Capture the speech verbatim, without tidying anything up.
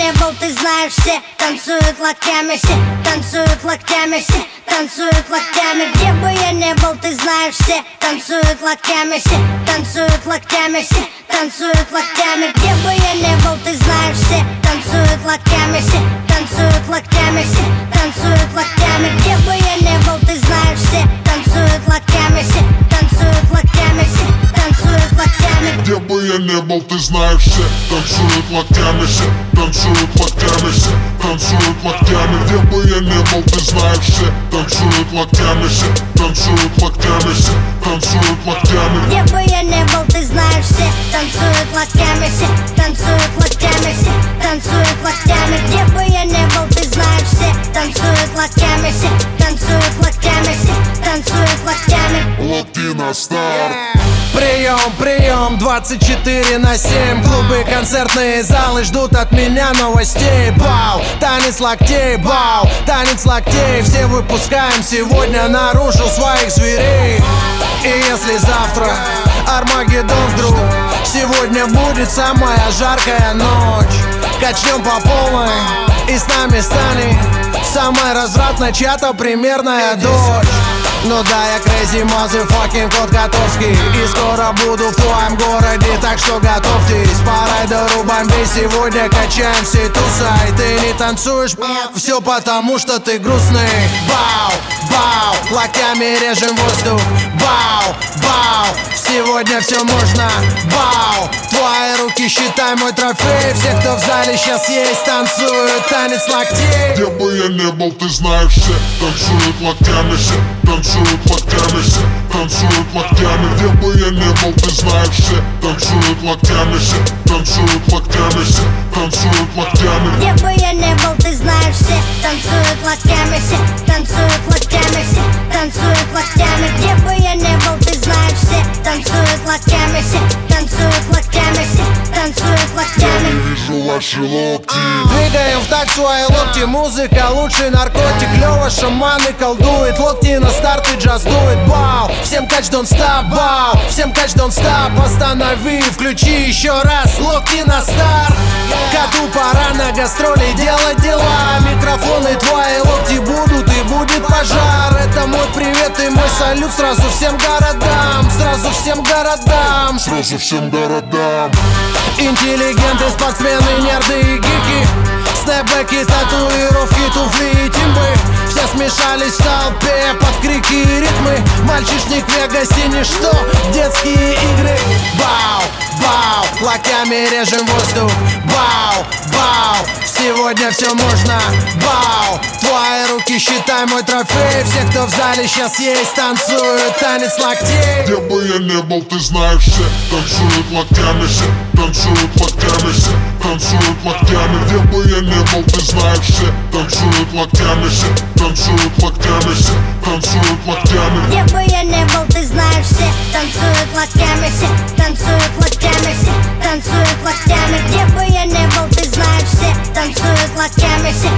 не был, ты знаешь, все танцуют локтями, все танцуют локтями, все танцуют локтями. Где бы я не был, ты знаешь, все танцуют локтями, все танцуют локтями, все танцуют локтями. Где бы я не был, ты знаешь, все танцуют локтями, все танцуют локтями, все танцуют локтями. Где бы я не был, ты знаешь, все танцуют локтями, все танцуют локтями, все танцуют локтями. Где бы я не был, ты знаешь, все танцуют локтями, все танцуют локтями, все танцуют локтями. Где бы я не был, ты знаешь, все танцуют локтями, все танцуют локтями, все танцуют локтями. Где бы я не был, ты знаешь, все танцуют локтями, все танцуют локтями, все танцуют локтями. Где бы я не был, ты знаешь, все танцуют локтями, все танцуют локтями, все танцуют локтями. Локти на старт. Прием, прием, двадцать четыре на семь. Клубы, концертные залы ждут от меня новостей. Бау, танец локтей, бау, танец локтей. Все выпускаем сегодня наружу своих зверей. И если завтра Армагеддон вдруг, сегодня будет самая жаркая ночь. Качнем по полной и с нами станет самая развратная чья-то примерная дочь. Ну да, я crazy motherfucking кот Котовский, и скоро буду в твоем городе, так что готовьтесь. По райдеру бомбей сегодня качаем всей тусой. Ты не танцуешь, все потому что ты грустный. Бау, бау, локтями режем воздух. Бау, бау, сегодня все можно. Бау, твои руки считай мой трофей. Все, кто в зале сейчас есть, танцуют танец локтей. Где бы я не был, ты знаешь, все танцуют локтями, все танцуют локтями, все танцуют локтями. Где бы я не был, ты знаешь, все танцуют локтями, все танцуют локтями, все танцуют локтями. Где бы я не был, ты знаешь, все танцуют локтями, все танцуют локтями, все танцуют локтями. Где бы я не был, ты знаешь, все танцуют локтями, все танцуют локтями, все танцуют локтями. Я вижу ваши локти. Двигаем в такт свои локти, музыка лучший наркотик. Лёва шаманы колдует, локти на старт и джаз дует. Бау, всем кач don't stop, бау, всем кач don't stop. Останови, включи еще раз, локти на старт. Коту пора на гастроли делать дела. Микрофоны твои локти будут и будет пожар. Это мой привет и мой салют сразу всем городам. Сразу всем городам. Сразу всем городам. Интеллигенты, спортсмены, нерды и гики. Снэпбэки, татуировки, туфли и тимбы. Все смешались в толпе под крики и ритмы. Мальчишник в Вегасе ничто, детские игры. Бау, бау, локтями режем воздух. Бау, бау, сегодня все можно. Бау, твои руки считай мой трофей. Все, кто в зале сейчас есть, танцуют танец локтей. Где бы я не был, ты знаешь, все танцуют локтями, все танцуют локтями, все танцуют локтями. Где бы я не был, ты знаешь, все танцуют локтями, все танцуют локтями, все танцуют локтями. Где бы я не был, ты знаешь, все танцуют локтями, все танцуют локтями, все танцуют локтями. Где бы я не был, ты знаешь, все танцуют локтями, все